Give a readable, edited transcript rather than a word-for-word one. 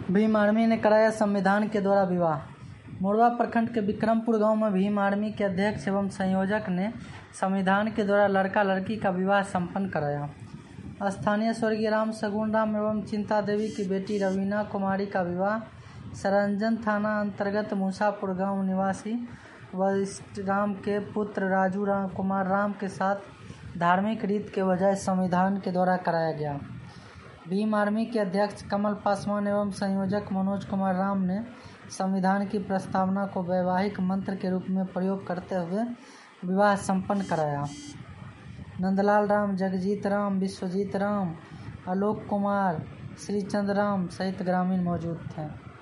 Bhim army ने कराया संविधान के द्वारा विवाह। मोरवा प्रखंड के विक्रमपुर गांव में भीम आर्मी के अध्यक्ष एवं संयोजक ने संविधान के द्वारा लड़का लड़की का विवाह संपन्न कराया। स्थानीय स्वर्गीय राम सगुन राम एवं चिंता देवी की बेटी रवीना कुमारी का विवाह सरंजन थाना अंतर्गत मूसापुर गांव निवासी वशिष्ठ राम के पुत्र राजू कुमार राम के साथ धार्मिक रीत के बजाय संविधान के द्वारा कराया गया। भीम आर्मी के अध्यक्ष कमल पासवान एवं संयोजक मनोज कुमार राम ने संविधान की प्रस्तावना को वैवाहिक मंत्र के रूप में प्रयोग करते हुए विवाह संपन्न कराया। नंदलाल राम, जगजीत राम, विश्वजीत राम, आलोक कुमार, श्रीचंद राम सहित ग्रामीण मौजूद थे।